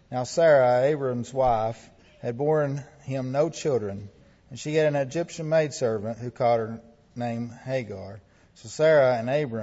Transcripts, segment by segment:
Now Sarah, Abram's wife, had borne him no children, and she had an Egyptian maidservant who called her name Hagar. So Sarah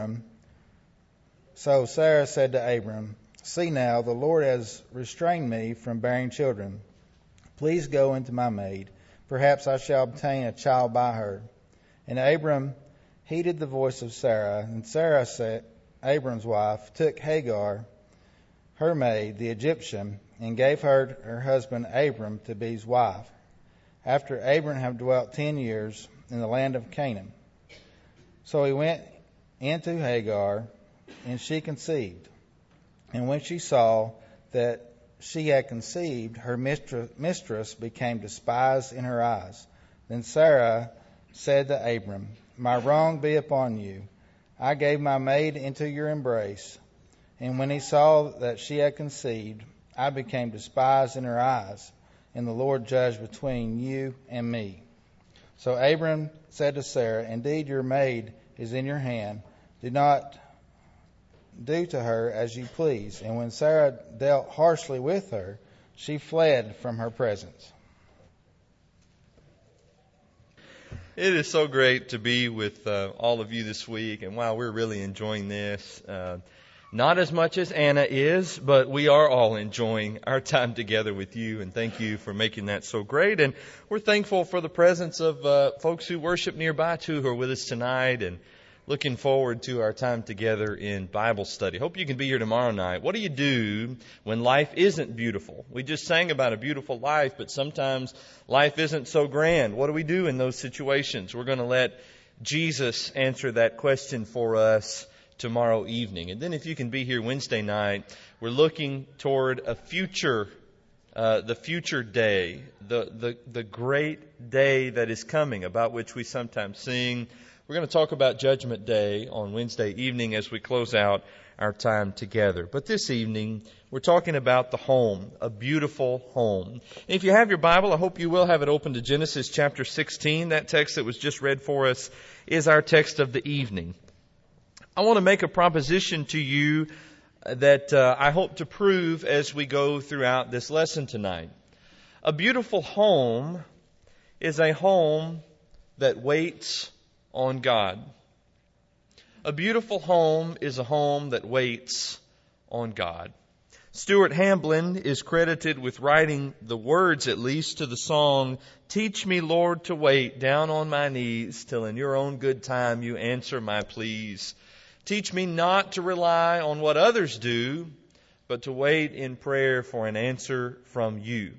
said to Abram, "See now, the Lord has restrained me from bearing children. Please go into my maid. Perhaps I shall obtain a child by her." And Abram heeded the voice of Sarah, and Sarah, Abram's wife, took Hagar, her maid, the Egyptian, and gave her her husband Abram to be his wife, after Abram had dwelt 10 years in the land of Canaan. So he went into Hagar, and she conceived. And when she saw that she had conceived, her mistress became despised in her eyes. Then Sarah said to Abram, "My wrong be upon you. I gave my maid into your embrace. And when he saw that she had conceived, I became despised in her eyes, and the Lord judged between you and me." So Abram said to Sarah, "Indeed, your maid is in your hand. Do not do to her as you please." And when Sarah dealt harshly with her, she fled from her presence. It is so great to be with all of you this week, and wow, we're really enjoying this. Not as much as Anna is, but we are all enjoying our time together with you, and thank you for making that so great. And we're thankful for the presence of folks who worship nearby too, who are with us tonight, and looking forward to our time together in Bible study. Hope you can be here tomorrow night. What do you do when life isn't beautiful? We just sang about a beautiful life, but sometimes life isn't so grand. What do we do in those situations? We're going to let Jesus answer that question for us tomorrow evening. And then if you can be here Wednesday night, we're looking toward a future, the future day, the great day that is coming, about which we sometimes sing. We're going to talk about Judgment Day on Wednesday evening as we close out our time together. But this evening, we're talking about the home, a beautiful home. And if you have your Bible, I hope you will have it open to Genesis chapter 16. That text that was just read for us is our text of the evening. I want to make a proposition to you that I hope to prove as we go throughout this lesson tonight. A beautiful home is a home that waits on God. A beautiful home is a home that waits on God. Stuart Hamblin is credited with writing the words, at least, to the song, "Teach me, Lord, to wait down on my knees till in your own good time you answer my pleas. Teach me not to rely on what others do, but to wait in prayer for an answer from you."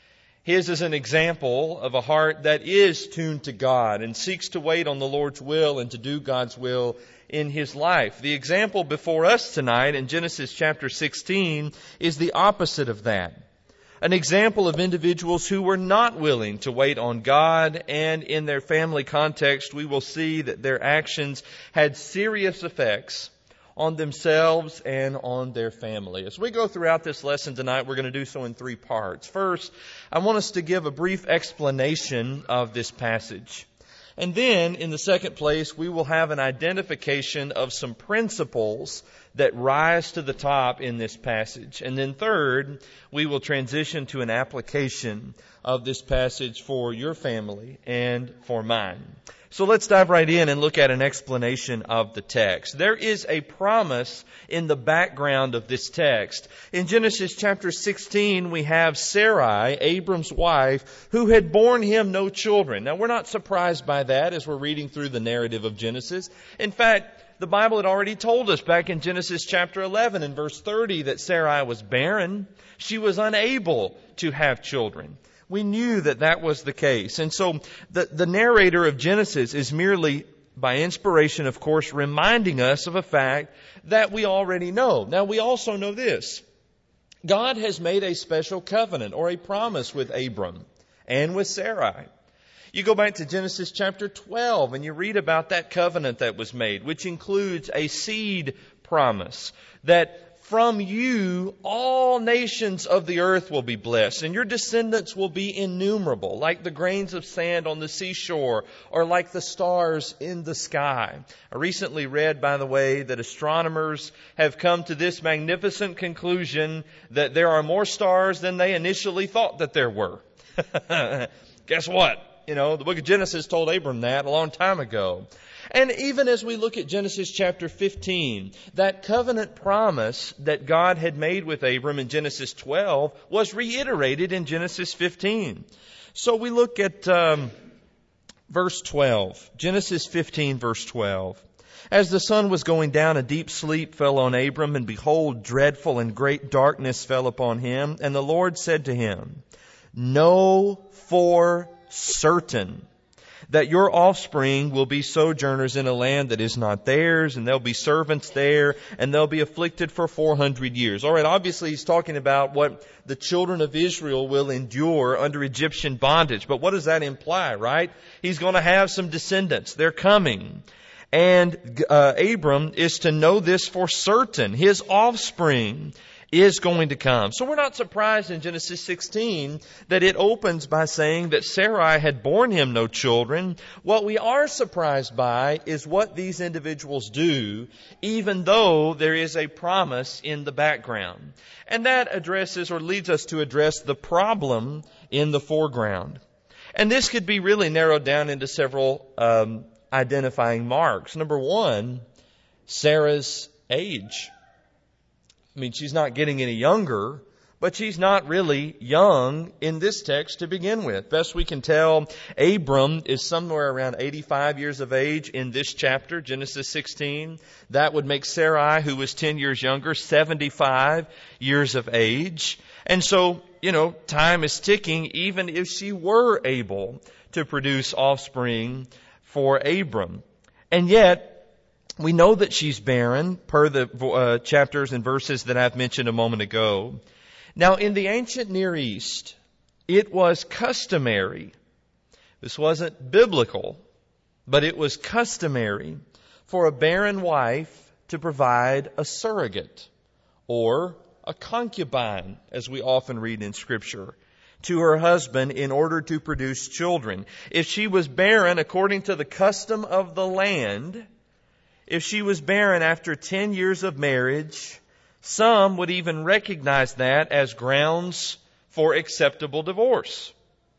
His is an example of a heart that is tuned to God and seeks to wait on the Lord's will and to do God's will in his life. The example before us tonight in Genesis chapter 16 is the opposite of that. An example of individuals who were not willing to wait on God, and in their family context, we will see that their actions had serious effects on themselves and on their family. As we go throughout this lesson tonight, we're going to do so in 3 parts. First, I want us to give a brief explanation of this passage. And then, in the second place, we will have an identification of some principles that rise to the top in this passage. And then third, we will transition to an application of this passage for your family and for mine. So let's dive right in and look at an explanation of the text. There is a promise in the background of this text. In Genesis chapter 16, we have Sarai, Abram's wife, who had borne him no children. Now, we're not surprised by that as we're reading through the narrative of Genesis. In fact, the Bible had already told us back in Genesis chapter 11 and verse 30 that Sarai was barren. She was unable to have children. We knew that that was the case. And so the narrator of Genesis is merely, by inspiration, of course, reminding us of a fact that we already know. Now, we also know this. God has made a special covenant or a promise with Abram and with Sarai. You go back to Genesis chapter 12 and you read about that covenant that was made, which includes a seed promise that from you all nations of the earth will be blessed, and your descendants will be innumerable, like the grains of sand on the seashore, or like the stars in the sky. I recently read, by the way, that astronomers have come to this magnificent conclusion that there are more stars than they initially thought that there were. Guess what? The book of Genesis told Abram that a long time ago. And even as we look at Genesis chapter 15, that covenant promise that God had made with Abram in Genesis 12 was reiterated in Genesis 15. So we look at verse 12. Genesis 15, verse 12. As the sun was going down, a deep sleep fell on Abram, and behold, dreadful and great darkness fell upon him. And the Lord said to him, Know for certain that your offspring will be sojourners in a land that is not theirs, and there'll be servants there, and they'll be afflicted for 400 years. All right, obviously he's talking about what the children of Israel will endure under Egyptian bondage. But what does that imply, right? He's going to have some descendants. They're coming. And Abram is to know this for certain. His offspring is going to come. So we're not surprised in Genesis 16 that it opens by saying that Sarai had borne him no children. What we are surprised by is what these individuals do, even though there is a promise in the background. And that addresses or leads us to address the problem in the foreground. And this could be really narrowed down into several identifying marks. Number one, Sarah's age. I mean, she's not getting any younger, but she's not really young in this text to begin with. Best we can tell, Abram is somewhere around 85 years of age in this chapter, Genesis 16. That would make Sarai, who was 10 years younger, 75 years of age. And so, time is ticking, even if she were able to produce offspring for Abram. And yet, we know that she's barren per the chapters and verses that I've mentioned a moment ago. Now, in the ancient Near East, it was customary. This wasn't biblical, but it was customary for a barren wife to provide a surrogate or a concubine, as we often read in Scripture, to her husband in order to produce children. If she was barren, according to the custom of the land, if she was barren after 10 years of marriage, some would even recognize that as grounds for acceptable divorce.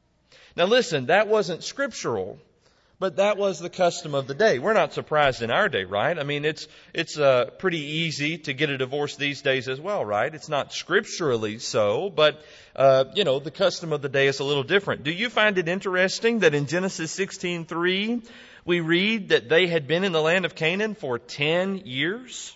Now listen, that wasn't scriptural, but that was the custom of the day. We're not surprised in our day, right? I mean, it's pretty easy to get a divorce these days as well, right? It's not scripturally so, but the custom of the day is a little different. Do you find it interesting that in Genesis 16:3 we read that they had been in the land of Canaan for 10 years?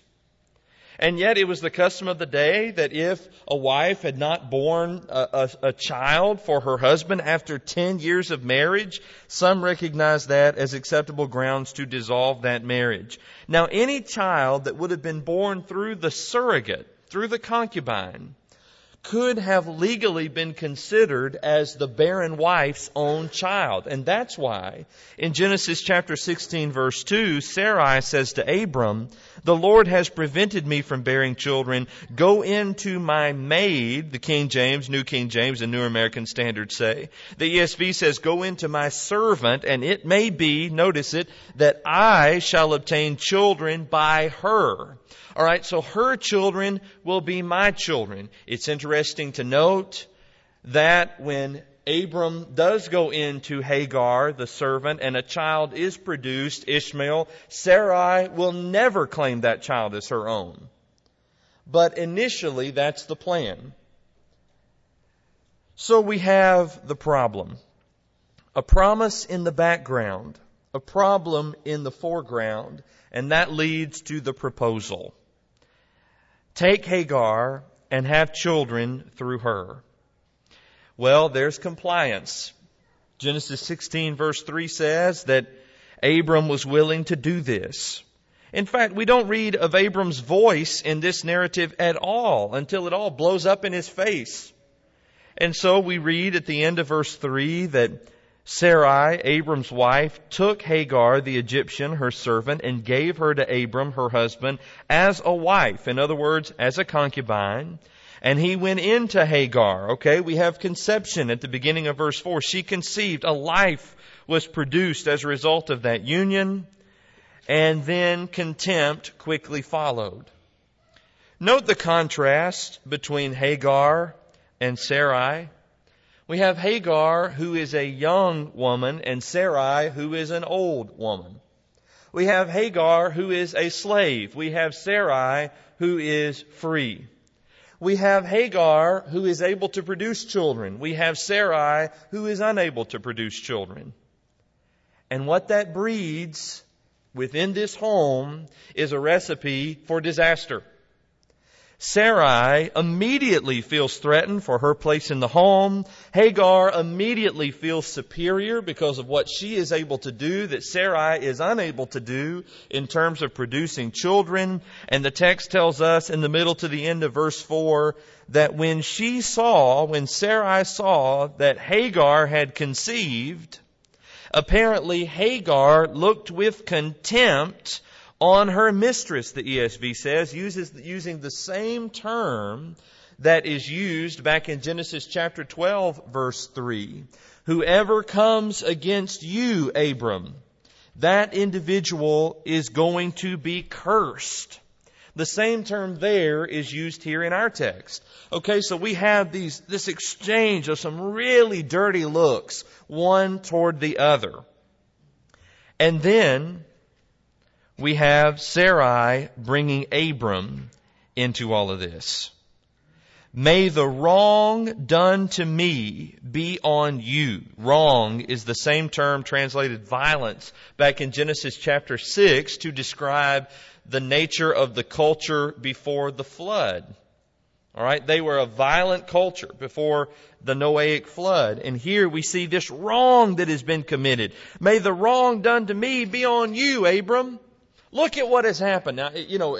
And yet it was the custom of the day that if a wife had not borne a child for her husband after 10 years of marriage, some recognized that as acceptable grounds to dissolve that marriage. Now, any child that would have been born through the surrogate, through the concubine, could have legally been considered as the barren wife's own child. And that's why in Genesis chapter 16 verse 2, Sarai says to Abram, "The Lord has prevented me from bearing children. Go in to my maid," the King James, New King James, and New American Standard say. The ESV says, "Go into my servant, and it may be," notice it, "that I shall obtain children by her." All right, so her children will be my children. It's interesting to note that when Abram does go into Hagar, the servant, and a child is produced, Ishmael, Sarai will never claim that child as her own. But initially, that's the plan. So we have the problem. A promise in the background, a problem in the foreground, and that leads to the proposal. Take Hagar and have children through her. Well, there's compliance. Genesis 16 verse 3 says that Abram was willing to do this. In fact, we don't read of Abram's voice in this narrative at all until it all blows up in his face. And so we read at the end of verse 3 that Sarai, Abram's wife, took Hagar, the Egyptian, her servant, and gave her to Abram, her husband, as a wife. In other words, as a concubine. And he went into Hagar. Okay, we have conception at the beginning of verse 4. She conceived. A life was produced as a result of that union. And then contempt quickly followed. Note the contrast between Hagar and Sarai. We have Hagar, who is a young woman, and Sarai, who is an old woman. We have Hagar, who is a slave. We have Sarai, who is free. We have Hagar, who is able to produce children. We have Sarai, who is unable to produce children. And what that breeds within this home is a recipe for disaster. Sarai immediately feels threatened for her place in the home. Hagar immediately feels superior because of what she is able to do that Sarai is unable to do in terms of producing children. And the text tells us in the middle to the end of verse 4 that when Sarai saw that Hagar had conceived, apparently Hagar looked with contempt on her mistress, the ESV says, using the same term that is used back in Genesis chapter 12, verse 3. Whoever comes against you, Abram, that individual is going to be cursed. The same term there is used here in our text. Okay, so we have this exchange of some really dirty looks, one toward the other. And then we have Sarai bringing Abram into all of this. May the wrong done to me be on you. Wrong is the same term translated violence back in Genesis chapter 6 to describe the nature of the culture before the flood. All right, they were a violent culture before the Noahic flood. And here we see this wrong that has been committed. May the wrong done to me be on you, Abram. Look at what has happened. Now,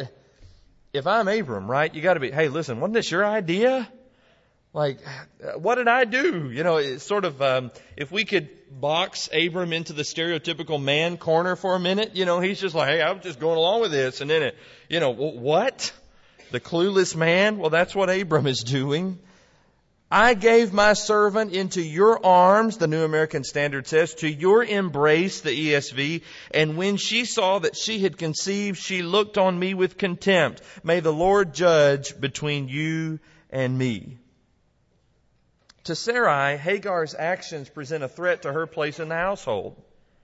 if I'm Abram, right, you got to be, hey, listen, wasn't this your idea? Like, what did I do? It's sort of, if we could box Abram into the stereotypical man corner for a minute, he's just like, hey, I'm just going along with this. And then, what? The clueless man? Well, that's what Abram is doing. I gave my servant into your arms, the New American Standard says, to your embrace, the ESV, and when she saw that she had conceived, she looked on me with contempt. May the Lord judge between you and me. To Sarai, Hagar's actions present a threat to her place in the household.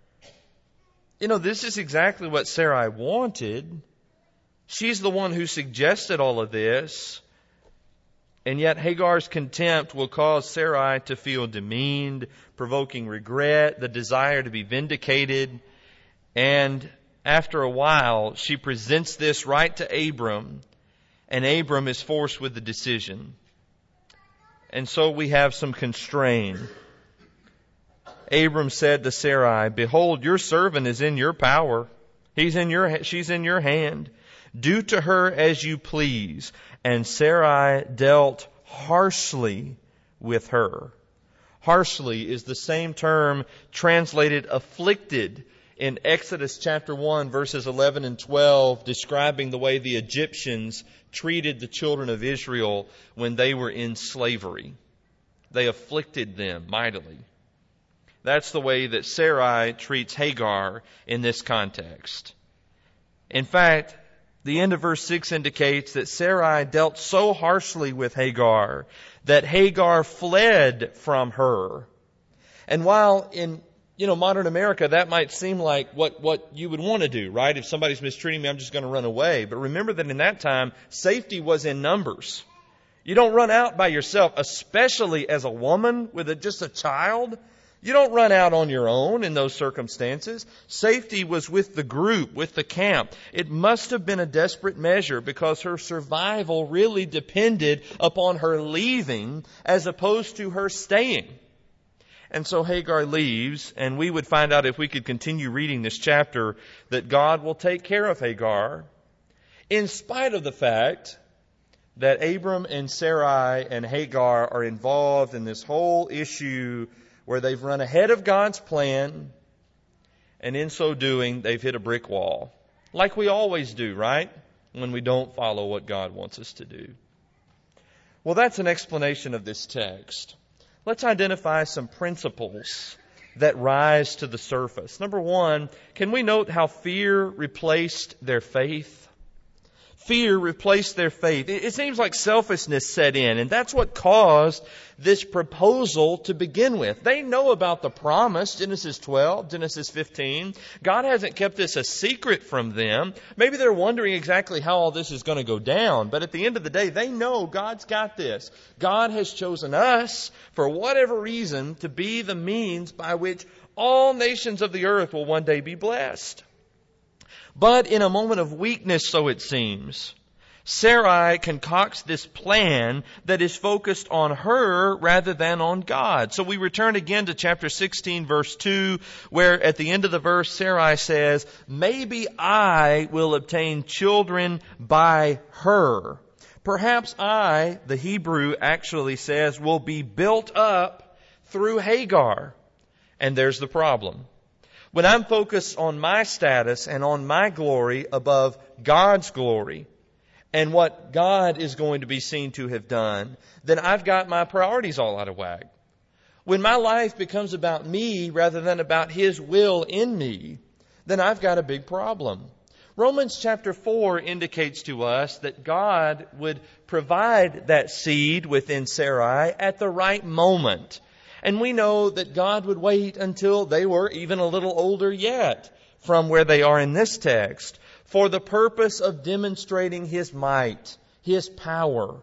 This is exactly what Sarai wanted. She's the one who suggested all of this. And yet Hagar's contempt will cause Sarai to feel demeaned, provoking regret, the desire to be vindicated. And after a while, she presents this right to Abram, and Abram is forced with the decision. And so we have some constraint. Abram said to Sarai, behold, your servant is in your power. She's in your hand. Do to her as you please. And Sarai dealt harshly with her. Harshly is the same term translated afflicted in Exodus chapter 1, verses 11 and 12, describing the way the Egyptians treated the children of Israel when they were in slavery. They afflicted them mightily. That's the way that Sarai treats Hagar in this context. In fact, the end of verse 6 indicates that Sarai dealt so harshly with Hagar that Hagar fled from her. And while in modern America that might seem like what you would want to do, right? If somebody's mistreating me, I'm just going to run away. But remember that in that time, safety was in numbers. You don't run out by yourself, especially as a woman with just a child. You don't run out on your own in those circumstances. Safety was with the group, with the camp. It must have been a desperate measure because her survival really depended upon her leaving as opposed to her staying. And so Hagar leaves, and we would find out if we could continue reading this chapter that God will take care of Hagar in spite of the fact that Abram and Sarai and Hagar are involved in this whole issue where they've run ahead of God's plan, and in so doing, they've hit a brick wall. Like we always do, right? When we don't follow what God wants us to do. Well, that's an explanation of this text. Let's identify some principles that rise to the surface. Number one, can we note how fear replaced their faith? Fear replaced their faith. It seems like selfishness set in, and that's what caused this proposal to begin with. They know about the promise, Genesis 12, Genesis 15. God hasn't kept this a secret from them. Maybe they're wondering exactly how all this is going to go down, but at the end of the day, they know God's got this. God has chosen us, for whatever reason, to be the means by which all nations of the earth will one day be blessed. But in a moment of weakness, so it seems, Sarai concocts this plan that is focused on her rather than on God. So we return again to chapter 16, verse 2, where at the end of the verse, Sarai says, maybe I will obtain children by her. Perhaps I, the Hebrew actually says, will be built up through Hagar. And there's the problem. When I'm focused on my status and on my glory above God's glory and what God is going to be seen to have done, then I've got my priorities all out of whack. When my life becomes about me rather than about His will in me, then I've got a big problem. Romans chapter 4 indicates to us that God would provide that seed within Sarai at the right moment. And we know that God would wait until they were even a little older yet from where they are in this text for the purpose of demonstrating His might, His power.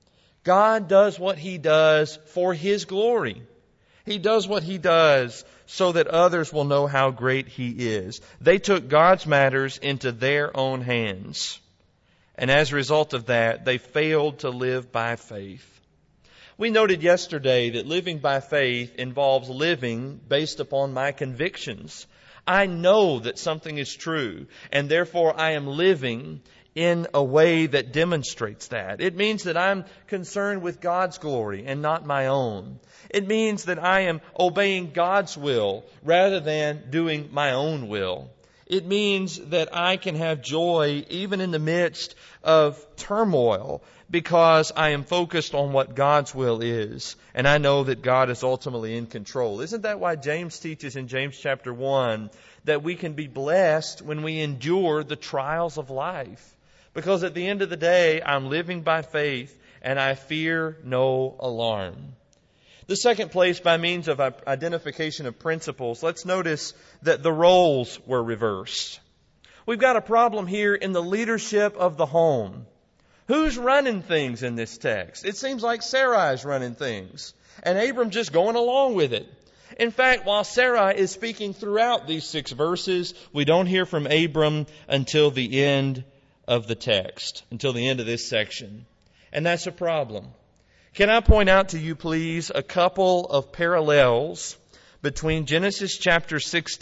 God does what He does for His glory. He does what He does so that others will know how great He is. They took God's matters into their own hands. And as a result of that, they failed to live by faith. We noted yesterday that living by faith involves living based upon my convictions. I know that something is true, and therefore I am living in a way that demonstrates that. It means that I'm concerned with God's glory and not my own. It means that I am obeying God's will rather than doing my own will. It means that I can have joy even in the midst of turmoil because I am focused on what God's will is. And I know that God is ultimately in control. Isn't that why James teaches in James chapter 1 that we can be blessed when we endure the trials of life? Because at the end of the day, I'm living by faith and I fear no alarm. The second place, by means of identification of principles, let's notice that the roles were reversed. We've got a problem here in the leadership of the home. Who's running things in this text? It seems like Sarai's running things, and Abram just going along with it. In fact, while Sarai is speaking throughout these 6 verses, we don't hear from Abram until the end of the text, until the end of this section. And that's a problem. Can I point out to you, please, a couple of parallels between Genesis chapter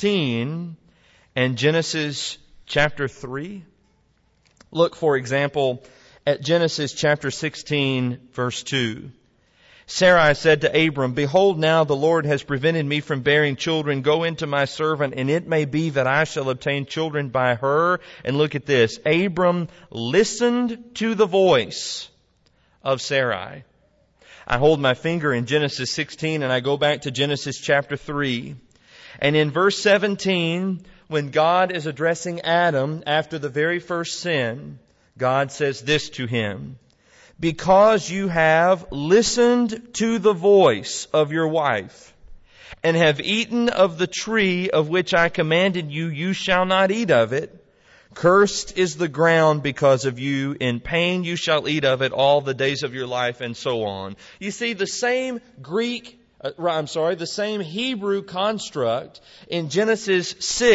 16 and Genesis chapter 3? Look, for example, at Genesis chapter 16, verse 2. Sarai said to Abram, "Behold, now the Lord has prevented me from bearing children. Go into my servant, and it may be that I shall obtain children by her." And look at this. Abram listened to the voice of Sarai. I hold my finger in Genesis 16 and I go back to Genesis chapter 3. And in verse 17, when God is addressing Adam after the very first sin, God says this to him: "Because you have listened to the voice of your wife, and have eaten of the tree of which I commanded you, you shall not eat of it. Cursed is the ground because of you. In pain you shall eat of it all the days of your life," and so on. You see, the same the same Hebrew construct in Genesis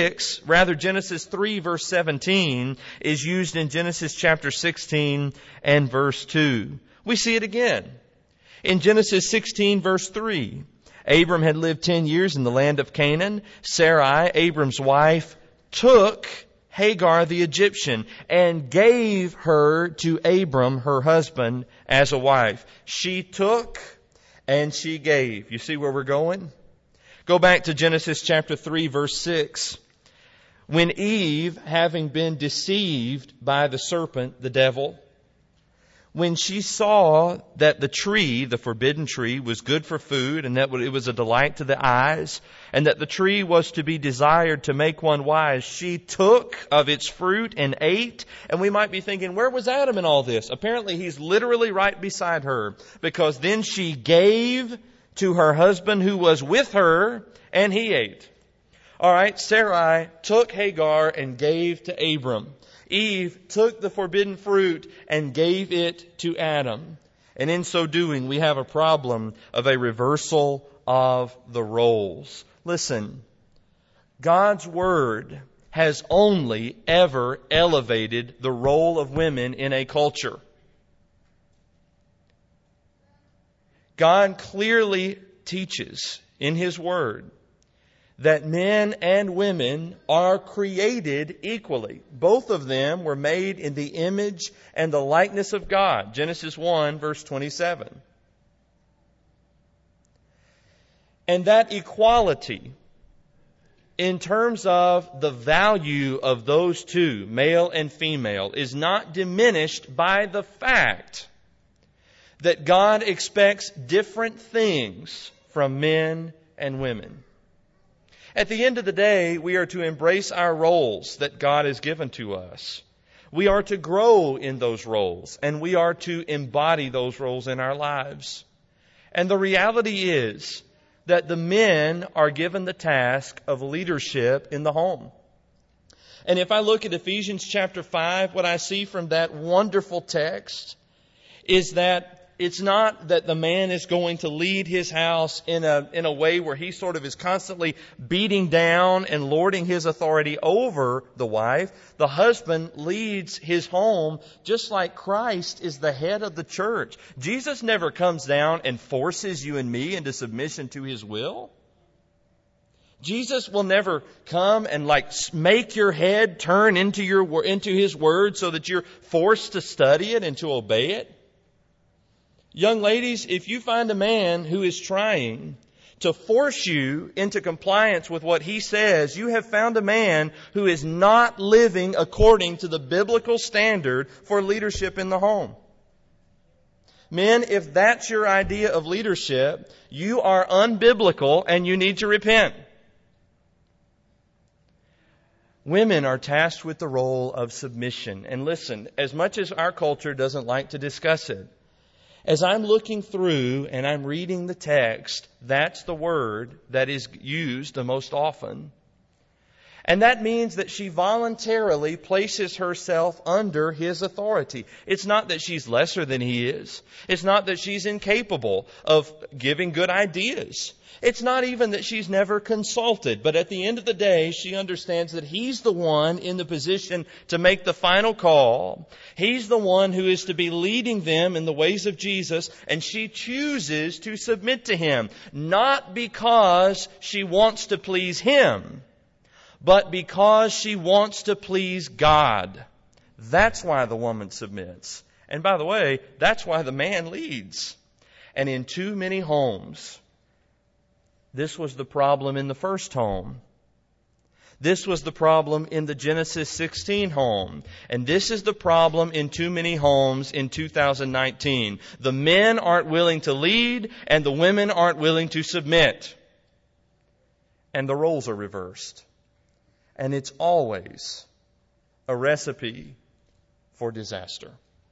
3 verse 17 is used in Genesis chapter 16 and verse 2. We see it again. In Genesis 16 verse 3, Abram had lived 10 years in the land of Canaan. Sarai, Abram's wife, took Hagar the Egyptian and gave her to Abram, her husband, as a wife. She took and she gave. You see where we're going? Go back to Genesis chapter 3, verse 6. When Eve, having been deceived by the serpent, the devil, when she saw that the tree, the forbidden tree, was good for food and that it was a delight to the eyes and that the tree was to be desired to make one wise, she took of its fruit and ate. And we might be thinking, where was Adam in all this? Apparently he's literally right beside her, because then she gave to her husband who was with her and he ate. All right, Sarai took Hagar and gave to Abram. Eve took the forbidden fruit and gave it to Adam. And in so doing, we have a problem of a reversal of the roles. Listen, God's Word has only ever elevated the role of women in a culture. God clearly teaches in His Word that men and women are created equally. Both of them were made in the image and the likeness of God. Genesis 1, verse 27. And that equality, in terms of the value of those two, male and female, is not diminished by the fact that God expects different things from men and women. At the end of the day, we are to embrace our roles that God has given to us. We are to grow in those roles, and we are to embody those roles in our lives. And the reality is that the men are given the task of leadership in the home. And if I look at Ephesians chapter 5, what I see from that wonderful text is that it's not that the man is going to lead his house in a way where he sort of is constantly beating down and lording his authority over the wife. The husband leads his home just like Christ is the head of the church. Jesus never comes down and forces you and me into submission to His will. Jesus will never come and make your head turn into His Word so that you're forced to study it and to obey it. Young ladies, if you find a man who is trying to force you into compliance with what he says, you have found a man who is not living according to the biblical standard for leadership in the home. Men, if that's your idea of leadership, you are unbiblical and you need to repent. Women are tasked with the role of submission. And listen, as much as our culture doesn't like to discuss it, as I'm looking through and I'm reading the text, that's the word that is used the most often. And that means that she voluntarily places herself under his authority. It's not that she's lesser than he is. It's not that she's incapable of giving good ideas. It's not even that she's never consulted. But at the end of the day, she understands that he's the one in the position to make the final call. He's the one who is to be leading them in the ways of Jesus. And she chooses to submit to him. Not because she wants to please him, but because she wants to please God. That's why the woman submits. And by the way, that's why the man leads. And in too many homes, this was the problem in the first home. This was the problem in the Genesis 16 home. And this is the problem in too many homes in 2019. The men aren't willing to lead and the women aren't willing to submit. And the roles are reversed. And it's always a recipe for disaster.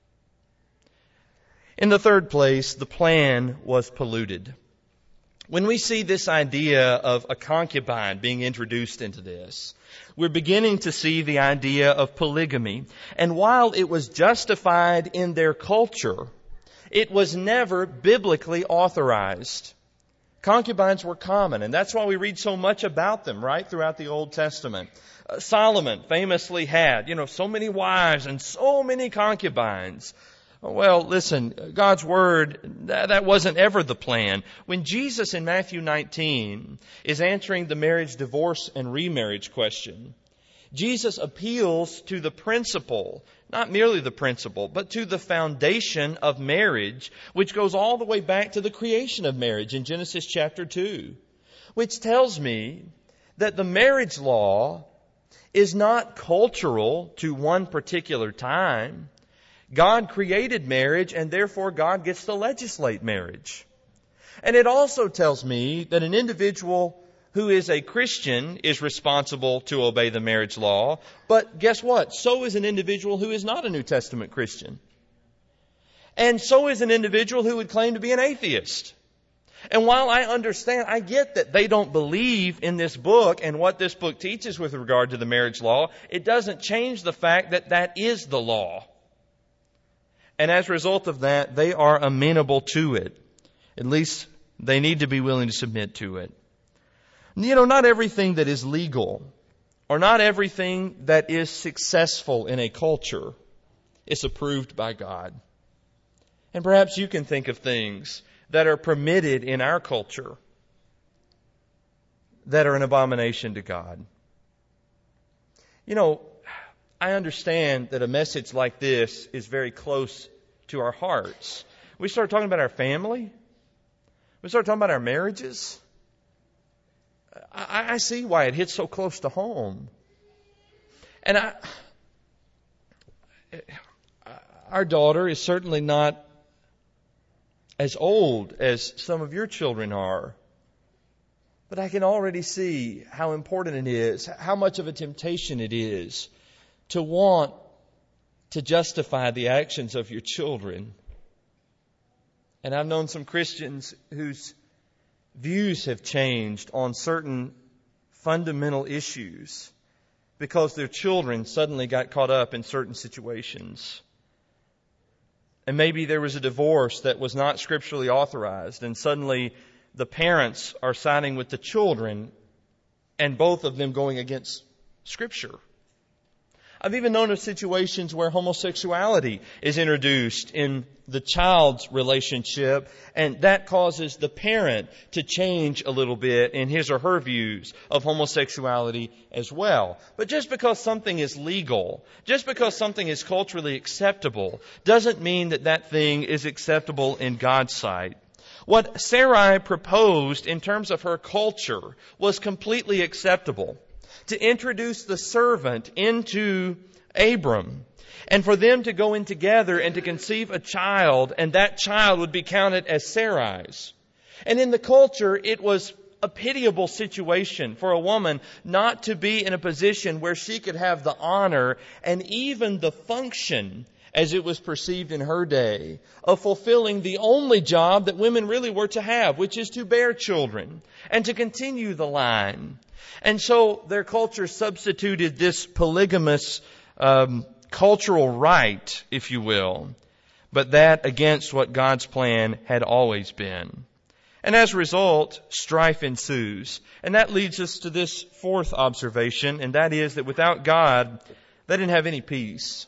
In the third place, the plan was polluted. When we see this idea of a concubine being introduced into this, we're beginning to see the idea of polygamy. And while it was justified in their culture, it was never biblically authorized. Concubines were common, and that's why we read so much about them, right, throughout the Old Testament. Solomon famously had, so many wives and so many concubines. Well, listen, God's Word, that wasn't ever the plan. When Jesus in Matthew 19 is answering the marriage, divorce, and remarriage question, Jesus appeals to the principle, not merely the principle, but to the foundation of marriage, which goes all the way back to the creation of marriage in Genesis chapter 2. which tells me that the marriage law is not cultural to one particular time. God created marriage, and therefore God gets to legislate marriage. And it also tells me that an individual who is a Christian is responsible to obey the marriage law. But guess what? So is an individual who is not a New Testament Christian. And so is an individual who would claim to be an atheist. And while I get that they don't believe in this book and what this book teaches with regard to the marriage law, it doesn't change the fact that that is the law. And as a result of that, they are amenable to it. At least they need to be willing to submit to it. You know, not everything that is legal or not everything that is successful in a culture is approved by God. And perhaps you can think of things that are permitted in our culture that are an abomination to God. You know, I understand that a message like this is very close to our hearts. We start talking about our family. We start talking about our marriages. I see why it hits so close to home. And our daughter is certainly not as old as some of your children are. But I can already see how important it is, how much of a temptation it is to want to justify the actions of your children. And I've known some Christians whose views have changed on certain fundamental issues because their children suddenly got caught up in certain situations. And maybe there was a divorce that was not scripturally authorized, and suddenly the parents are siding with the children, and both of them going against Scripture. I've even known of situations where homosexuality is introduced in the child's relationship, and that causes the parent to change a little bit in his or her views of homosexuality as well. But just because something is legal, just because something is culturally acceptable, doesn't mean that that thing is acceptable in God's sight. What Sarai proposed in terms of her culture was completely acceptable. To introduce the servant into Abram, and for them to go in together and to conceive a child, and that child would be counted as Sarai's. And in the culture, it was a pitiable situation for a woman not to be in a position where she could have the honor and even the function, as it was perceived in her day, of fulfilling the only job that women really were to have, which is to bear children and to continue the line. And so their culture substituted this polygamous cultural right, if you will, but that against what God's plan had always been. And as a result, strife ensues. And that leads us to this fourth observation, and that is that without God, they didn't have any peace.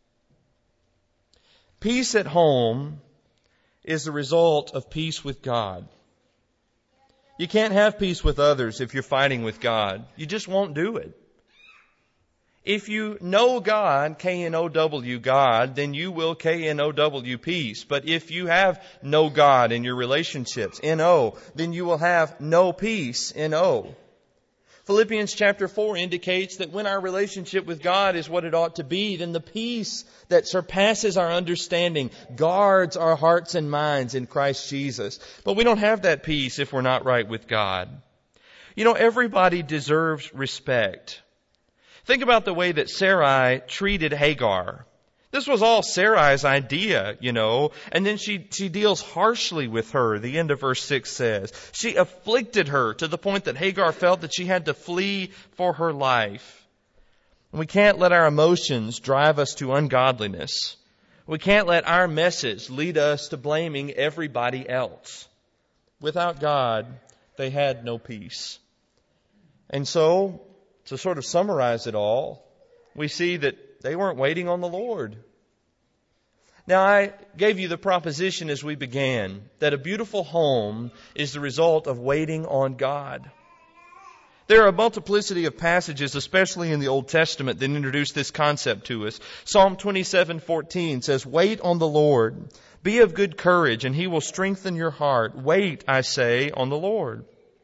Peace at home is the result of peace with God. You can't have peace with others if you're fighting with God. You just won't do it. If you know God, K-N-O-W, God, then you will K-N-O-W, peace. But if you have no God in your relationships, N-O, then you will have no peace, N-O. Philippians chapter 4 indicates that when our relationship with God is what it ought to be, then the peace that surpasses our understanding guards our hearts and minds in Christ Jesus. But we don't have that peace if we're not right with God. You know, everybody deserves respect. Think about the way that Sarai treated Hagar. This was all Sarai's idea, you know, and then she deals harshly with her, the end of verse 6 says. She afflicted her to the point that Hagar felt that she had to flee for her life. And we can't let our emotions drive us to ungodliness. We can't let our messes lead us to blaming everybody else. Without God, they had no peace. And so, to sort of summarize it all, we see that they weren't waiting on the Lord. Now, I gave you the proposition as we began that a beautiful home is the result of waiting on God. There are a multiplicity of passages, especially in the Old Testament, that introduce this concept to us. Psalm 27:14 says, "Wait on the Lord. Be of good courage, and He will strengthen your heart. Wait, I say, on the Lord."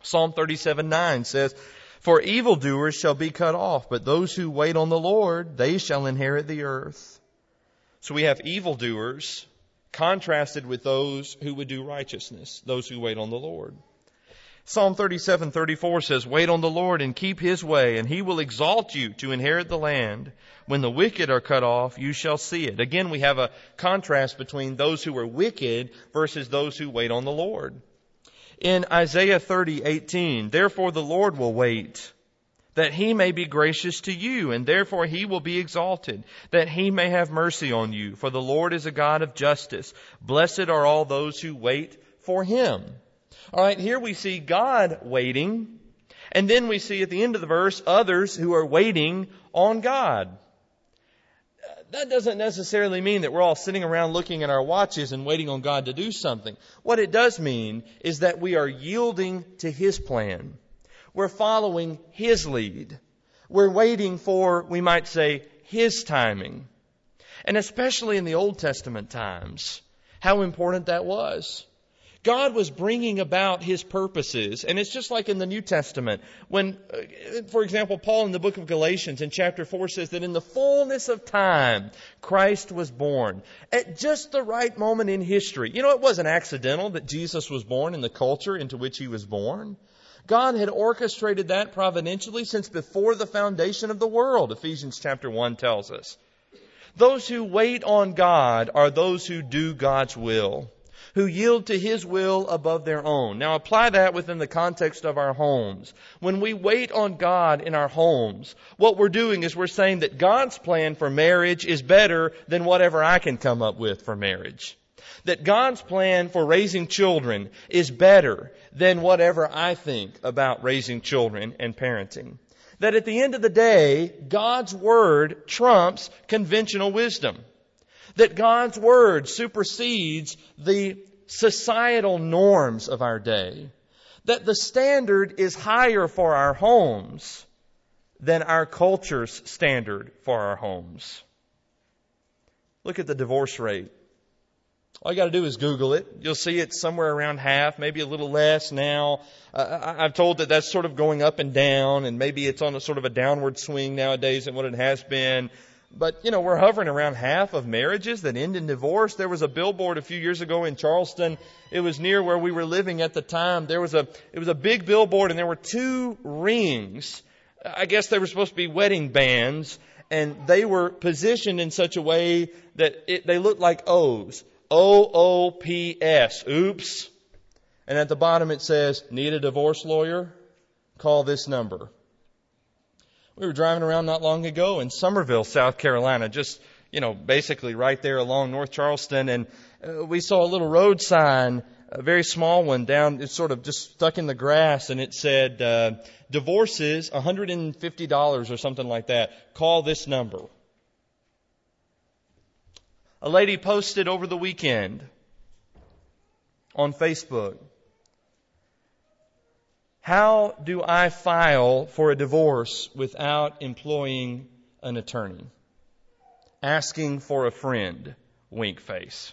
Psalm 37:9 says, "For evildoers shall be cut off, but those who wait on the Lord, they shall inherit the earth." So we have evildoers contrasted with those who would do righteousness, those who wait on the Lord. Psalm 37:34 says, "Wait on the Lord and keep His way, and He will exalt you to inherit the land. When the wicked are cut off, you shall see it." Again, we have a contrast between those who are wicked versus those who wait on the Lord. In Isaiah 30:18, "Therefore the Lord will wait, that He may be gracious to you, and therefore He will be exalted, that He may have mercy on you. For the Lord is a God of justice. Blessed are all those who wait for Him." All right, here we see God waiting, and then we see at the end of the verse others who are waiting on God. That doesn't necessarily mean that we're all sitting around looking at our watches and waiting on God to do something. What it does mean is that we are yielding to His plan. We're following His lead. We're waiting for, we might say, His timing. And especially in the Old Testament times, how important that was. God was bringing about His purposes. And it's just like in the New Testament. When, for example, Paul in the book of Galatians in chapter 4 says that in the fullness of time, Christ was born. At just the right moment in history. You know, it wasn't accidental that Jesus was born in the culture into which He was born. God had orchestrated that providentially since before the foundation of the world, Ephesians chapter 1 tells us. Those who wait on God are those who do God's will, who yield to His will above their own. Now apply that within the context of our homes. When we wait on God in our homes, what we're doing is we're saying that God's plan for marriage is better than whatever I can come up with for marriage. That God's plan for raising children is better than whatever I think about raising children and parenting. That at the end of the day, God's Word trumps conventional wisdom. That God's Word supersedes the societal norms of our day. That the standard is higher for our homes than our culture's standard for our homes. Look at the divorce rate. All you got to do is Google it. You'll see it's somewhere around half, maybe a little less now. I'm told that that's sort of going up and down, and maybe it's on a sort of a downward swing nowadays than what it has been. But, you know, we're hovering around half of marriages that end in divorce. There was a billboard a few years ago in Charleston. It was near where we were living at the time. It was a big billboard, and there were two rings. I guess they were supposed to be wedding bands, and they were positioned in such a way that they looked like O's. OOPS. Oops. And at the bottom it says, "Need a divorce lawyer? Call this number." We were driving around not long ago in Summerville, South Carolina, just, basically right there along North Charleston. And we saw a little road sign, a very small one down, it's sort of just stuck in the grass. And it said, "Divorces, $150 or something like that. Call this number." A lady posted over the weekend on Facebook, "How do I file for a divorce without employing an attorney? Asking for a friend, wink face."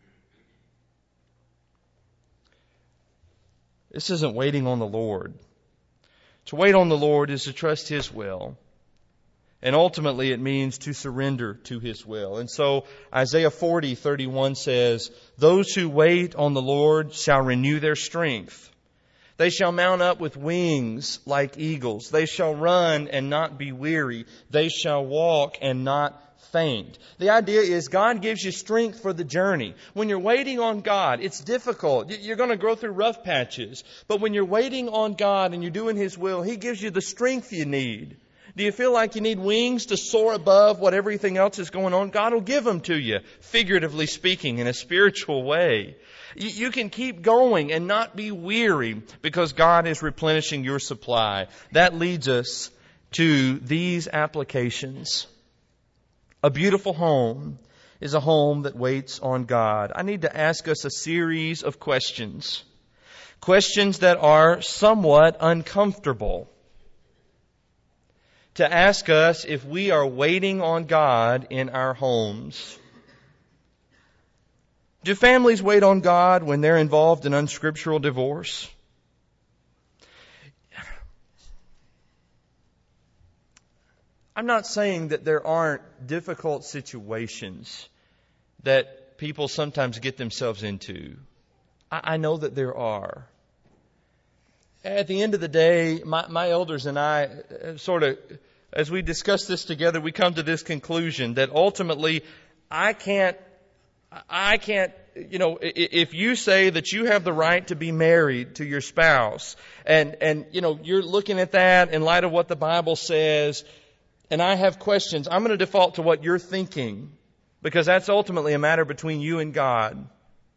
This isn't waiting on the Lord. To wait on the Lord is to trust His will. And ultimately it means to surrender to His will. And so Isaiah 40:31 says, "Those who wait on the Lord shall renew their strength. They shall mount up with wings like eagles. They shall run and not be weary. They shall walk and not faint." The idea is God gives you strength for the journey. When you're waiting on God, it's difficult. You're going to go through rough patches. But when you're waiting on God and you're doing His will, He gives you the strength you need. Do you feel like you need wings to soar above what everything else is going on? God will give them to you, figuratively speaking, in a spiritual way. You can keep going and not be weary because God is replenishing your supply. That leads us to these applications. A beautiful home is a home that waits on God. I need to ask us a series of questions. Questions that are somewhat uncomfortable. To ask us if we are waiting on God in our homes. Do families wait on God when they're involved in unscriptural divorce? I'm not saying that there aren't difficult situations that people sometimes get themselves into. I know that there are. At the end of the day, my elders and I sort of, as we discuss this together, we come to this conclusion that ultimately I can't, if you say that you have the right to be married to your spouse and you're looking at that in light of what the Bible says, and I have questions, I'm going to default to what you're thinking because that's ultimately a matter between you and God.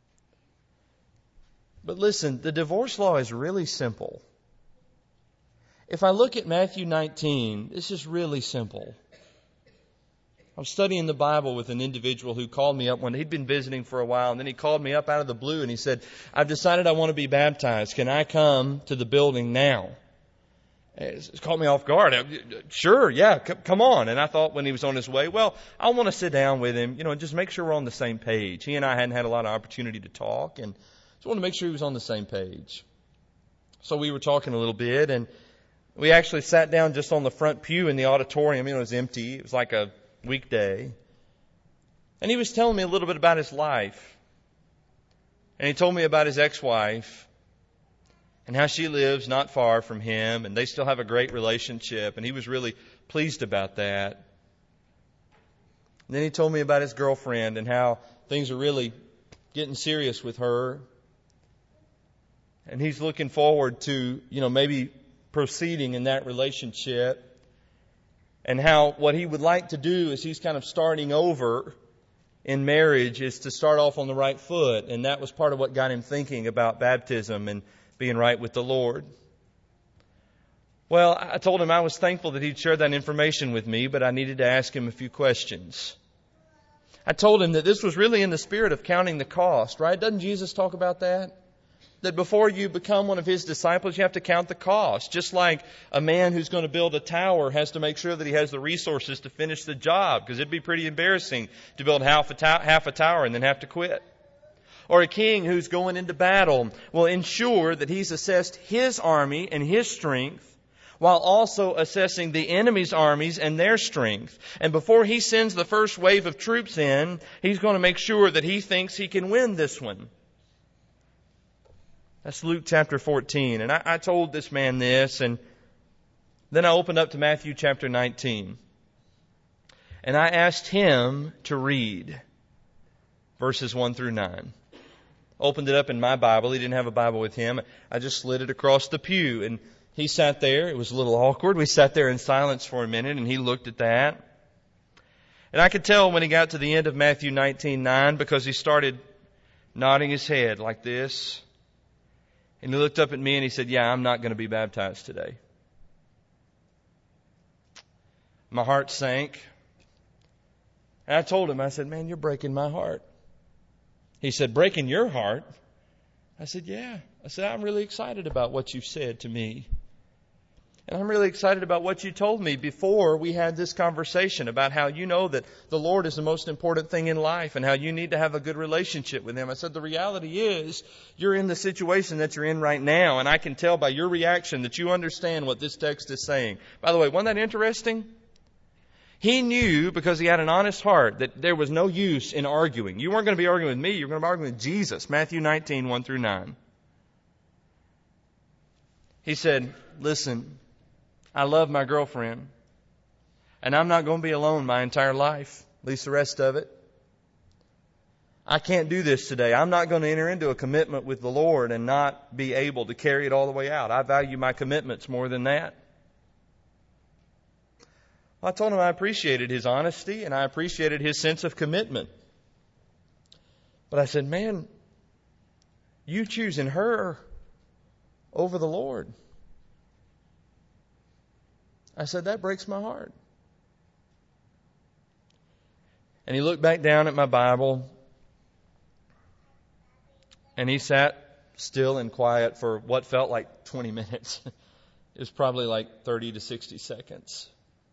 But listen, the divorce law is really simple. If I look at Matthew 19, this is really simple. I was studying the Bible with an individual who called me up when he'd been visiting for a while, and then he called me up out of the blue and he said, I've decided I want to be baptized. Can I come to the building now? It caught me off guard. Sure, yeah, come on. And I thought when he was on his way, well, I want to sit down with him, and just make sure we're on the same page. He and I hadn't had a lot of opportunity to talk, and just wanted to make sure he was on the same page. So we were talking a little bit, and we actually sat down just on the front pew in the auditorium. It was empty. It was like a weekday. And he was telling me a little bit about his life. And he told me about his ex-wife and how she lives not far from him, and they still have a great relationship, and he was really pleased about that. And then he told me about his girlfriend and how things are really getting serious with her. And he's looking forward to, maybe proceeding in that relationship. And how what he would like to do is he's kind of starting over in marriage is to start off on the right foot. And that was part of what got him thinking about baptism and being right with the Lord. Well, I told him I was thankful that he'd shared that information with me, but I needed to ask him a few questions. I told him that this was really in the spirit of counting the cost, right? Doesn't Jesus talk about that? That before you become one of His disciples, you have to count the cost. Just like a man who's going to build a tower has to make sure that he has the resources to finish the job, because it'd be pretty embarrassing to build half a tower and then have to quit. Or a king who's going into battle will ensure that he's assessed his army and his strength while also assessing the enemy's armies and their strength. And before he sends the first wave of troops in, he's going to make sure that he thinks he can win this one. That's Luke chapter 14. And I told this man this, and then I opened up to Matthew chapter 19. And I asked him to read verses 1 through 9. Opened it up in my Bible. He didn't have a Bible with him. I just slid it across the pew, and he sat there. It was a little awkward. We sat there in silence for a minute, and he looked at that. And I could tell when he got to the end of Matthew 19:9 because he started nodding his head like this. And he looked up at me and he said, yeah, I'm not going to be baptized today. My heart sank. And I told him, I said, man, you're breaking my heart. He said, breaking your heart? I said, yeah. I said, I'm really excited about what you said to me. And I'm really excited about what you told me before we had this conversation about how you know that the Lord is the most important thing in life and how you need to have a good relationship with Him. I said, the reality is you're in the situation that you're in right now, and I can tell by your reaction that you understand what this text is saying. By the way, wasn't that interesting? He knew, because he had an honest heart, that there was no use in arguing. You weren't going to be arguing with me, you were going to be arguing with Jesus. Matthew 19, 1 through 9. He said, listen, I love my girlfriend, and I'm not going to be alone my entire life, at least the rest of it. I can't do this today. I'm not going to enter into a commitment with the Lord and not be able to carry it all the way out. I value my commitments more than that. I told him I appreciated his honesty and I appreciated his sense of commitment. But I said, man, you choosing her over the Lord. I said, that breaks my heart. And he looked back down at my Bible and he sat still and quiet for what felt like 20 minutes. It was probably like 30 to 60 seconds.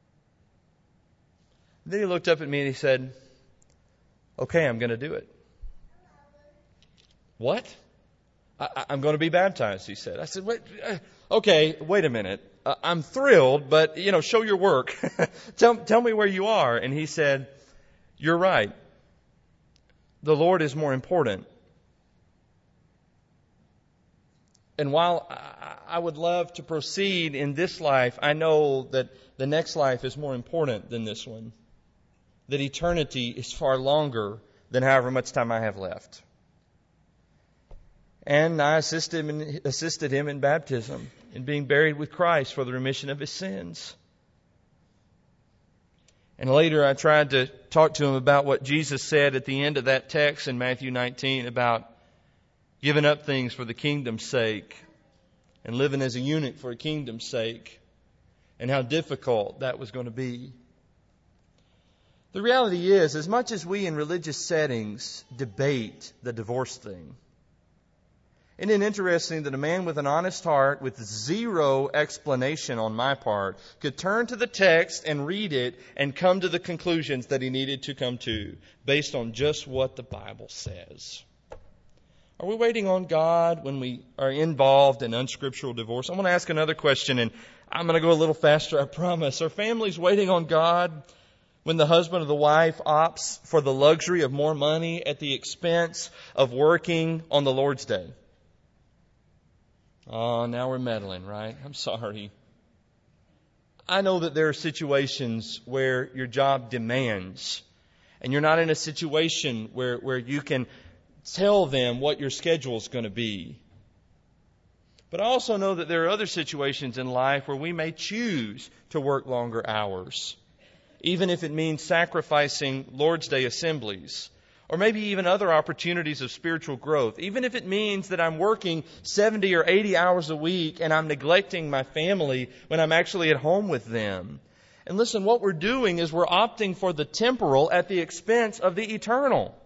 Then he looked up at me and he said, okay, I'm going to do it. What? I'm going to be baptized, he said. I said, wait a minute. I'm thrilled, but, show your work. Tell me where you are. And he said, you're right. The Lord is more important. And while I would love to proceed in this life, I know that the next life is more important than this one. That eternity is far longer than however much time I have left. And I assisted him in baptism, in being buried with Christ for the remission of his sins. And later I tried to talk to him about what Jesus said at the end of that text in Matthew 19 about giving up things for the kingdom's sake and living as a eunuch for a kingdom's sake, and how difficult that was going to be. The reality is, as much as we in religious settings debate the divorce thing, isn't it interesting that a man with an honest heart, with zero explanation on my part, could turn to the text and read it and come to the conclusions that he needed to come to based on just what the Bible says? Are we waiting on God when we are involved in unscriptural divorce? I want to ask another question, and I'm going to go a little faster, I promise. Are families waiting on God when the husband or the wife opts for the luxury of more money at the expense of working on the Lord's Day? Oh, now we're meddling, right? I'm sorry. I know that there are situations where your job demands, and you're not in a situation where you can tell them what your schedule is going to be. But I also know that there are other situations in life where we may choose to work longer hours, even if it means sacrificing Lord's Day assemblies, or maybe even other opportunities of spiritual growth, even if it means that I'm working 70 or 80 hours a week and I'm neglecting my family when I'm actually at home with them. And listen, what we're doing is we're opting for the temporal at the expense of the eternal.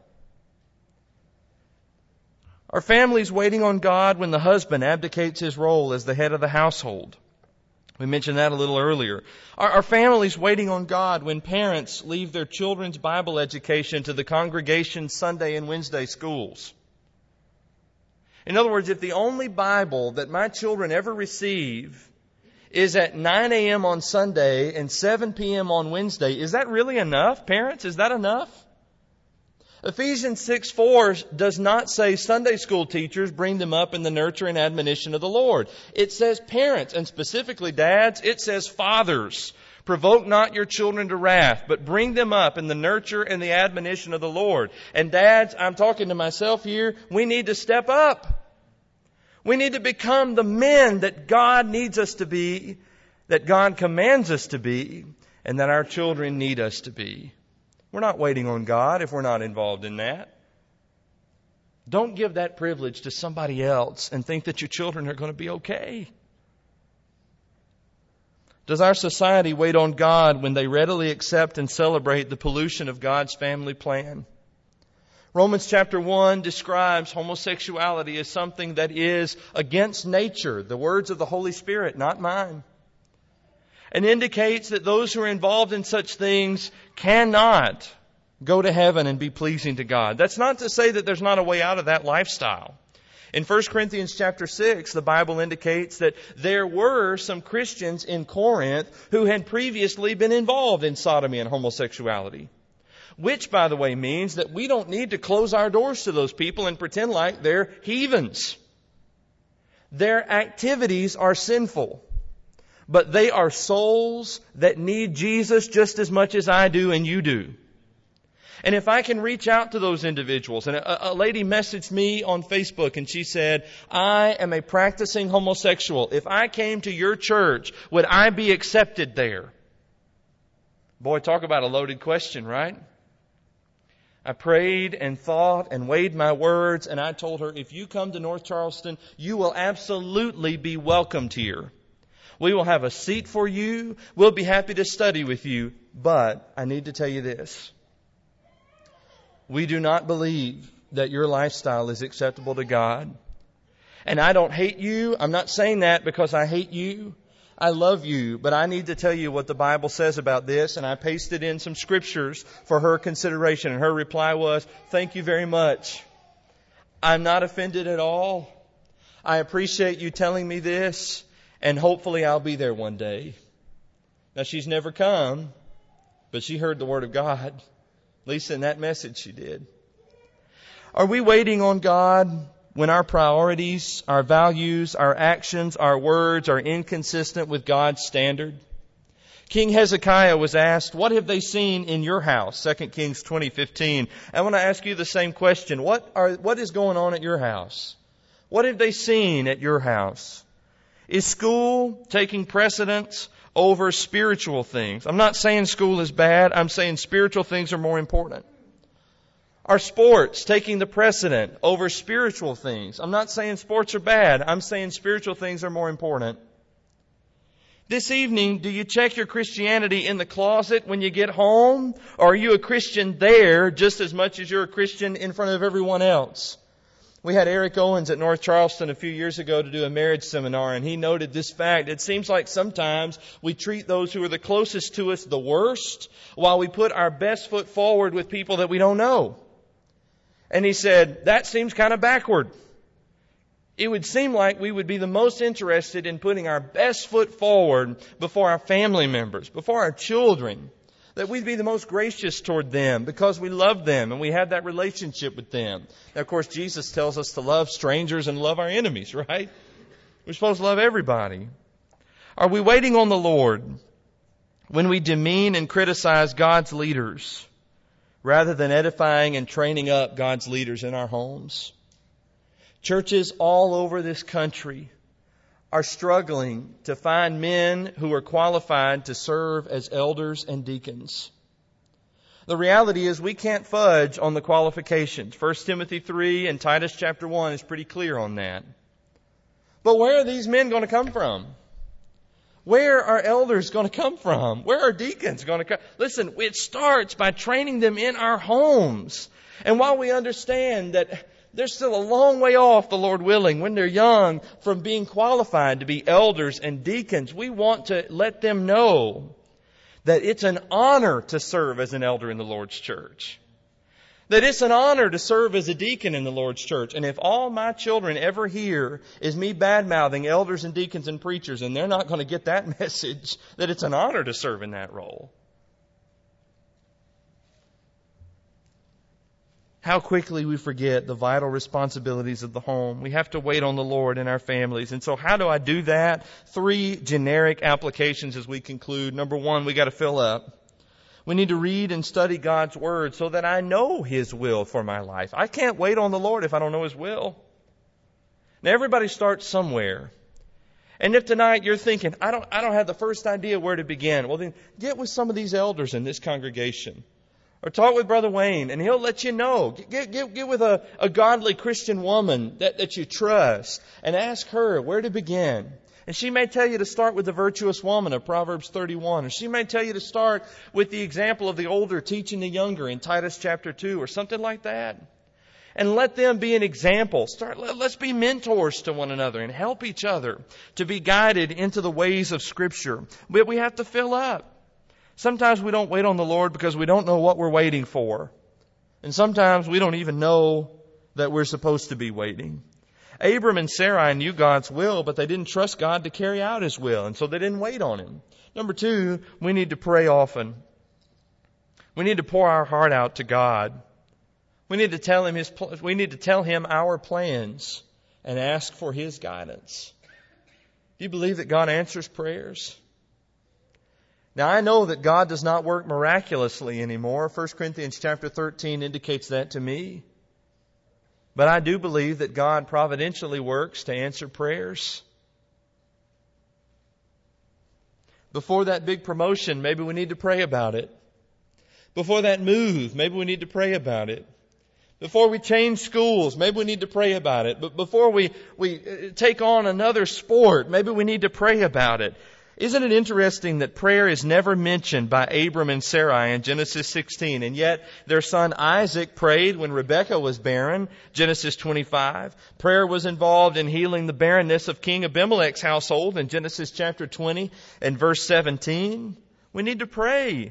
Are families waiting on God when the husband abdicates his role as the head of the household? We mentioned that a little earlier. Are families waiting on God when parents leave their children's Bible education to the congregation's Sunday and Wednesday schools? In other words, if the only Bible that my children ever receive is at 9 a.m. on Sunday and 7 p.m. on Wednesday, is that really enough, parents? Is that enough? Ephesians 6:4 does not say Sunday school teachers bring them up in the nurture and admonition of the Lord. It says parents, and specifically dads. It says fathers. Provoke not your children to wrath, but bring them up in the nurture and the admonition of the Lord. And dads, I'm talking to myself here, we need to step up. We need to become the men that God needs us to be, that God commands us to be, and that our children need us to be. We're not waiting on God if we're not involved in that. Don't give that privilege to somebody else and think that your children are going to be okay. Does our society wait on God when they readily accept and celebrate the pollution of God's family plan? Romans chapter 1 describes homosexuality as something that is against nature, the words of the Holy Spirit, not mine. And indicates that those who are involved in such things cannot go to heaven and be pleasing to God. That's not to say that there's not a way out of that lifestyle. In 1 Corinthians chapter 6, the Bible indicates that there were some Christians in Corinth who had previously been involved in sodomy and homosexuality. Which, by the way, means that we don't need to close our doors to those people and pretend like they're heathens. Their activities are sinful. But they are souls that need Jesus just as much as I do and you do. And if I can reach out to those individuals, and a lady messaged me on Facebook and she said, I am a practicing homosexual. If I came to your church, would I be accepted there? Boy, talk about a loaded question, right? I prayed and thought and weighed my words, and I told her, if you come to North Charleston, you will absolutely be welcomed here. We will have a seat for you. We'll be happy to study with you. But I need to tell you this. We do not believe that your lifestyle is acceptable to God. And I don't hate you. I'm not saying that because I hate you. I love you. But I need to tell you what the Bible says about this. And I pasted in some scriptures for her consideration. And her reply was, thank you very much. I'm not offended at all. I appreciate you telling me this, and hopefully I'll be there one day. Now, she's never come, but she heard the Word of God. At least in that message she did. Are we waiting on God when our priorities, our values, our actions, our words are inconsistent with God's standard? King Hezekiah was asked, what have they seen in your house? 2 Kings 20:15. I want to ask you the same question. What is going on at your house? What have they seen at your house? Is school taking precedence over spiritual things? I'm not saying school is bad. I'm saying spiritual things are more important. Are sports taking the precedent over spiritual things? I'm not saying sports are bad. I'm saying spiritual things are more important. This evening, do you check your Christianity in the closet when you get home? Or are you a Christian there just as much as you're a Christian in front of everyone else? We had Eric Owens at North Charleston a few years ago to do a marriage seminar, and he noted this fact. It seems like sometimes we treat those who are the closest to us the worst, while we put our best foot forward with people that we don't know. And he said, that seems kind of backward. It would seem like we would be the most interested in putting our best foot forward before our family members, before our children, that we'd be the most gracious toward them because we love them and we have that relationship with them. Now, of course, Jesus tells us to love strangers and love our enemies, right? We're supposed to love everybody. Are we waiting on the Lord when we demean and criticize God's leaders rather than edifying and training up God's leaders in our homes? Churches all over this country are struggling to find men who are qualified to serve as elders and deacons. The reality is we can't fudge on the qualifications. 1 Timothy 3 and Titus chapter 1 is pretty clear on that. But where are these men going to come from? Where are elders going to come from? Where are deacons going to come? Listen, it starts by training them in our homes. And while we understand that they're still a long way off, the Lord willing, when they're young, from being qualified to be elders and deacons, we want to let them know that it's an honor to serve as an elder in the Lord's church. That it's an honor to serve as a deacon in the Lord's church. And if all my children ever hear is me bad-mouthing elders and deacons and preachers, and they're not going to get that message, that it's an honor to serve in that role. How quickly we forget the vital responsibilities of the home. We have to wait on the Lord in our families. And so how do I do that? 3 generic applications as we conclude. Number 1, we got to fill up. We need to read and study God's Word so that I know His will for my life. I can't wait on the Lord if I don't know His will. Now everybody starts somewhere. And if tonight you're thinking, I don't have the first idea where to begin, well then get with some of these elders in this congregation. Or talk with Brother Wayne and he'll let you know. Get with a godly Christian woman that you trust and ask her where to begin. And she may tell you to start with the virtuous woman of Proverbs 31. Or she may tell you to start with the example of the older teaching the younger in Titus chapter 2 or something like that. And let them be an example. Let's be mentors to one another and help each other to be guided into the ways of Scripture. But we have to fill up. Sometimes we don't wait on the Lord because we don't know what we're waiting for. And sometimes we don't even know that we're supposed to be waiting. Abram and Sarai knew God's will, but they didn't trust God to carry out His will, and so they didn't wait on Him. Number 2, we need to pray often. We need to pour our heart out to God. We need to tell Him our plans and ask for His guidance. Do you believe that God answers prayers? Now, I know that God does not work miraculously anymore. 1 Corinthians chapter 13 indicates that to me. But I do believe that God providentially works to answer prayers. Before that big promotion, maybe we need to pray about it. Before that move, maybe we need to pray about it. Before we change schools, maybe we need to pray about it. But before we take on another sport, maybe we need to pray about it. Isn't it interesting that prayer is never mentioned by Abram and Sarai in Genesis 16, and yet their son Isaac prayed when Rebekah was barren, Genesis 25. Prayer was involved in healing the barrenness of King Abimelech's household in Genesis chapter 20 and verse 17. We need to pray.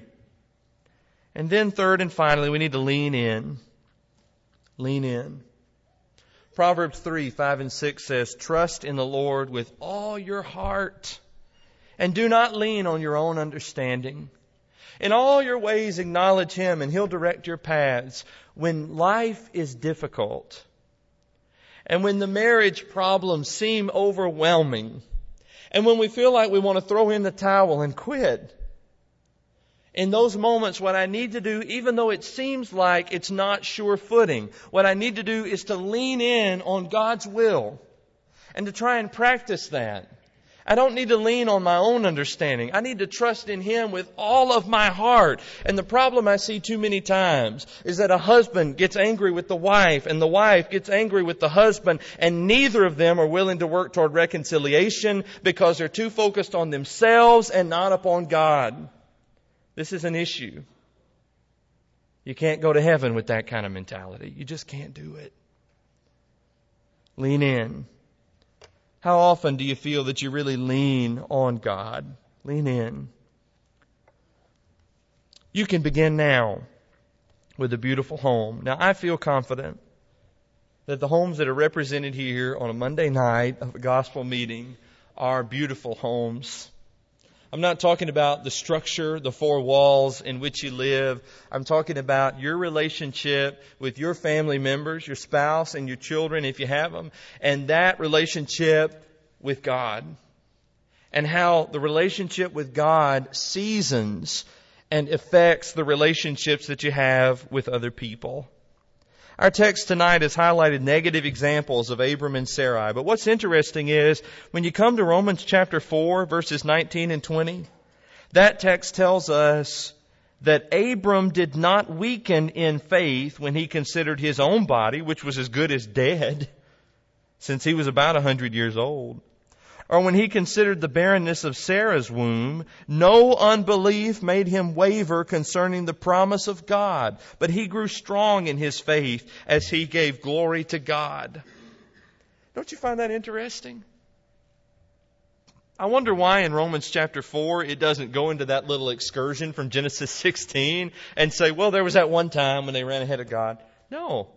And then third and finally, we need to lean in. Lean in. Proverbs 3:5-6 says, "Trust in the Lord with all your heart, and do not lean on your own understanding. In all your ways acknowledge Him, and He'll direct your paths." When life is difficult, and when the marriage problems seem overwhelming, and when we feel like we want to throw in the towel and quit, in those moments, what I need to do, even though it seems like it's not sure footing, what I need to do is to lean in on God's will and to try and practice that. I don't need to lean on my own understanding. I need to trust in Him with all of my heart. And the problem I see too many times is that a husband gets angry with the wife and the wife gets angry with the husband, and neither of them are willing to work toward reconciliation because they're too focused on themselves and not upon God. This is an issue. You can't go to heaven with that kind of mentality. You just can't do it. Lean in. How often do you feel that you really lean on God? Lean in. You can begin now with a beautiful home. Now, I feel confident that the homes that are represented here on a Monday night of a gospel meeting are beautiful homes. I'm not talking about the structure, the four walls in which you live. I'm talking about your relationship with your family members, your spouse and your children if you have them, and that relationship with God. And how the relationship with God seasons and affects the relationships that you have with other people. Our text tonight has highlighted negative examples of Abram and Sarai. But what's interesting is when you come to Romans chapter 4, verses 19 and 20, that text tells us that Abram did not weaken in faith when he considered his own body, which was as good as dead, since he was about 100 years old. Or when he considered the barrenness of Sarah's womb, no unbelief made him waver concerning the promise of God, but he grew strong in his faith as he gave glory to God. Don't you find that interesting? I wonder why in Romans chapter 4 it doesn't go into that little excursion from Genesis 16 and say, well, there was that one time when they ran ahead of God. No.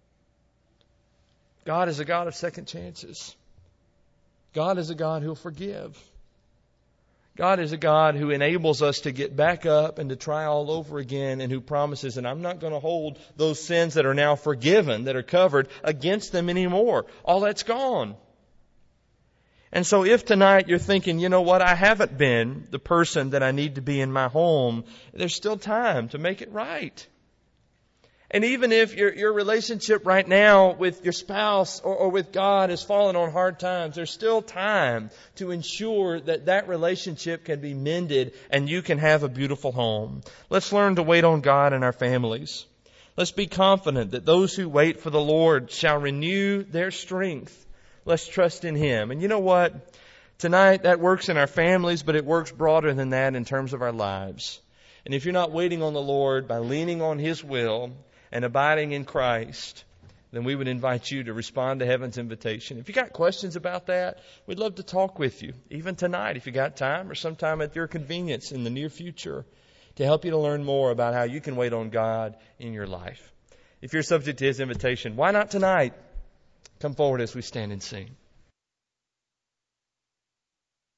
God is a God of second chances. God is a God who'll forgive. God is a God who enables us to get back up and to try all over again, and who promises, and I'm not going to hold those sins that are now forgiven, that are covered, against them anymore. All that's gone. And so if tonight you're thinking, you know what, I haven't been the person that I need to be in my home, there's still time to make it right. And even if your relationship right now with your spouse or with God has fallen on hard times, there's still time to ensure that that relationship can be mended and you can have a beautiful home. Let's learn to wait on God in our families. Let's be confident that those who wait for the Lord shall renew their strength. Let's trust in Him. And you know what? Tonight that works in our families, but it works broader than that in terms of our lives. And if you're not waiting on the Lord by leaning on His will and abiding in Christ, then we would invite you to respond to heaven's invitation. If you got questions about that, we'd love to talk with you, even tonight if you got time, or sometime at your convenience in the near future, to help you to learn more about how you can wait on God in your life. If you're subject to His invitation, why not tonight? Come forward as we stand and sing.